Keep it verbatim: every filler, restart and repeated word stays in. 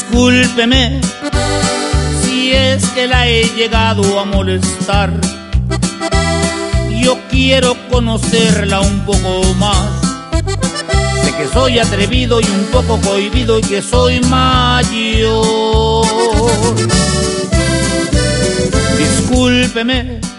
Discúlpeme si es que la he llegado a molestar. Yo quiero conocerla un poco más. Sé que soy atrevido y un poco cohibido y que soy mayor. Discúlpeme